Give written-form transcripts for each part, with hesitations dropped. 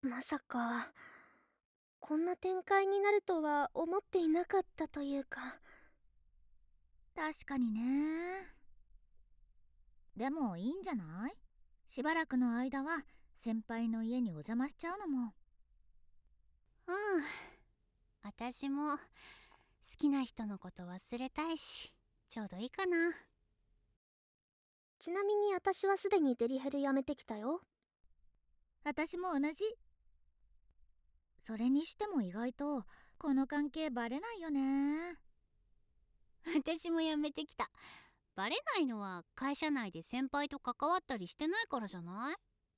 まさかこんな展開になるとは思っていなかったというか。 確かにね。でもいいんじゃない？しばらくの間は先輩の家にお邪魔しちゃうのも。 私も好きな人のこと忘れたいし、ちょうどいいかな。 ちなみに私はすでにデリヘルやめてきたよ。 私も同じ。それにしても意外とこの関係バレないよね。 私も辞めてきた。バレないのは会社内で先輩と関わったりしてないからじゃない？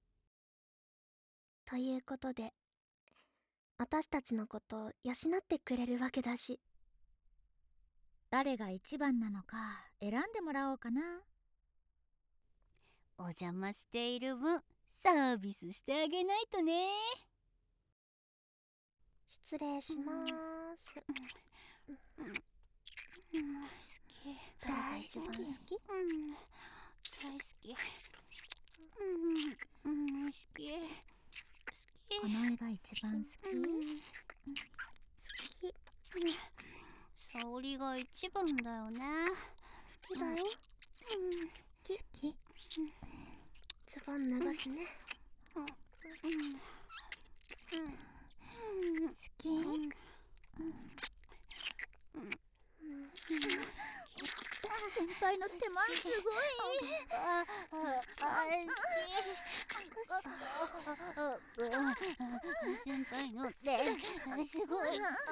ということで私たちのこと養ってくれるわけだし。 誰が一番なのか選んでもらおうかな。 お邪魔している分サービスしてあげないとね。 失礼しまーす。誰が一番好き？ 大好き。好き。 この絵が一番好き。 沙織が一番だよね。 好きだよ。 好き。 ズボン脱がすね。 好き。先輩の手間すごい。 先輩の手すごい。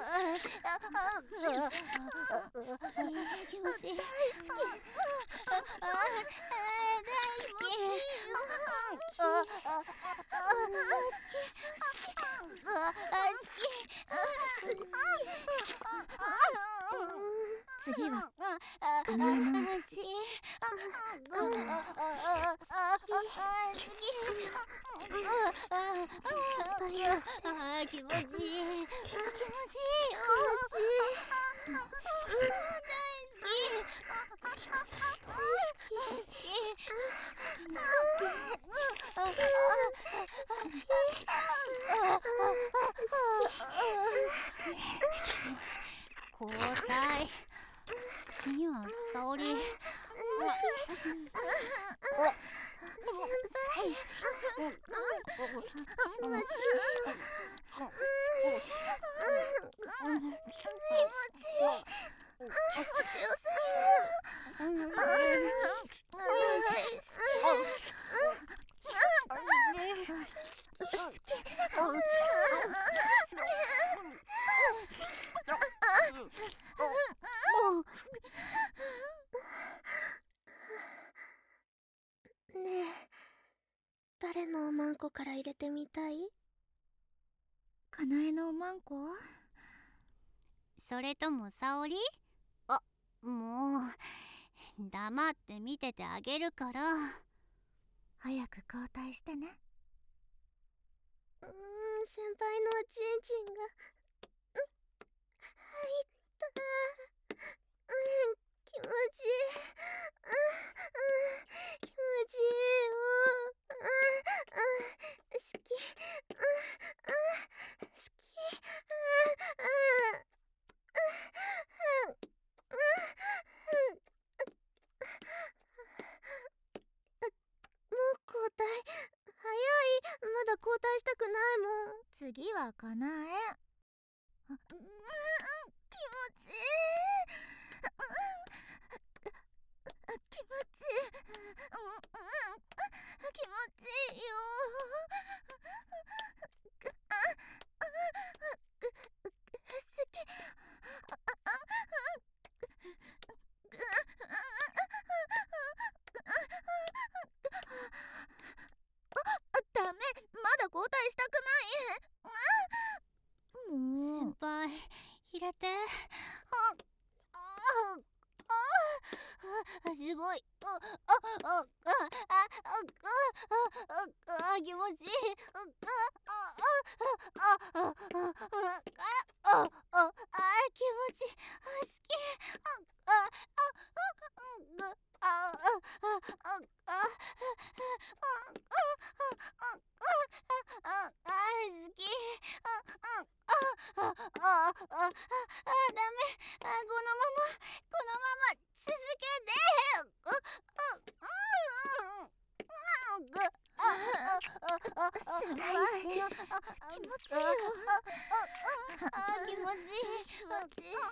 気持ちいい。 次はかなえの気持ちいい。気持ちいいよ。交代。次は沙織。 ねえ、誰のおまんこから入れてみたい？ かなえのおまんこ？ それとも沙織？もう黙って見ててあげるから。 早く交代してね。 先輩のおちんちんが入った。気持ちいい。気持ちいいよ。好き。好き。もう交代早い。まだ交代したくないもん。 次はかなえ。気持ちいい。気持ちいい。気持ちいいよ。好き。ダメ、まだ交代したくない。もう先輩入れて。すごい。気持ちいい。気持ちいい。好き。好このまま続けて。 先輩、気持ちいいよ。 気持ちいい。 気持ちいい。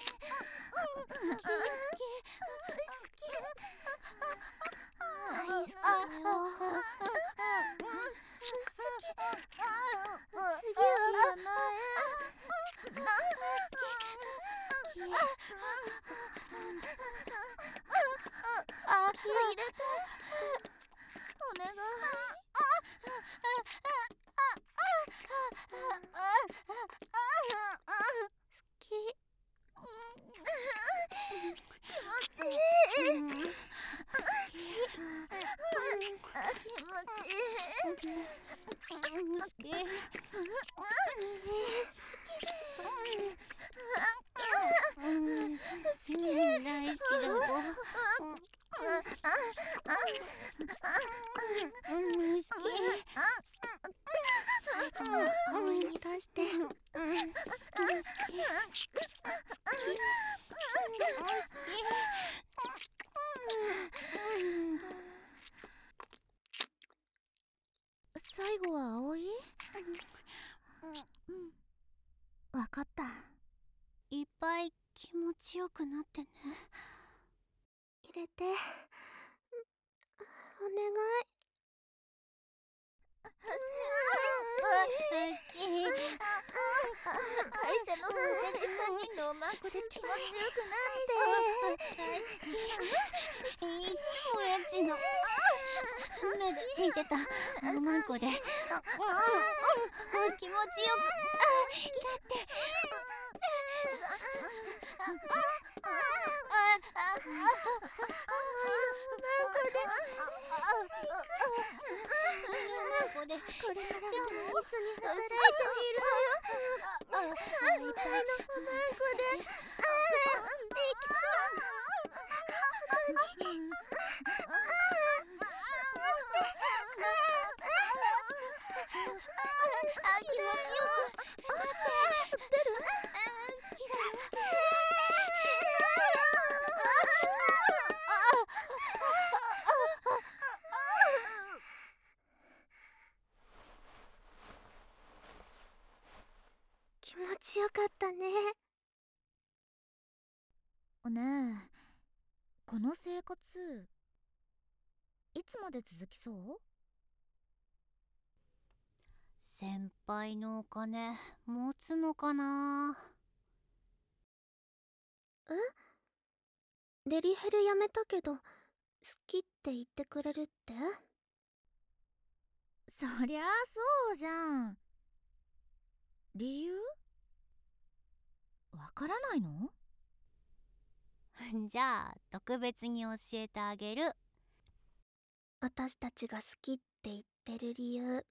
大好きだよ。次はかな入れて。お願い。 好き。 気持ちいい。気持ちいい。 大好きだよ。 思い出して。 最後は葵？わかった。 いっぱい気持ちよくなってね。 入れて。お願い。 会社の同じ3人のおまんこで気持ちよくなって。 いつもやちの目で見てたおまんこで気持ちよくだってこれからも一緒に働いているのよ。いっぱいのおまんこで気持ちよかったね。 ねえ、この生活いつまで続きそう？ 先輩のお金持つのかな。 デリヘルやめたけど好きって言ってくれるって？ そりゃあそうじゃん。理由？わからないの？ じゃあ特別に教えてあげる。 私たちが好きって言ってる理由、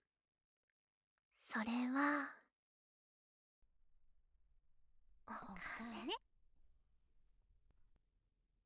それはお金。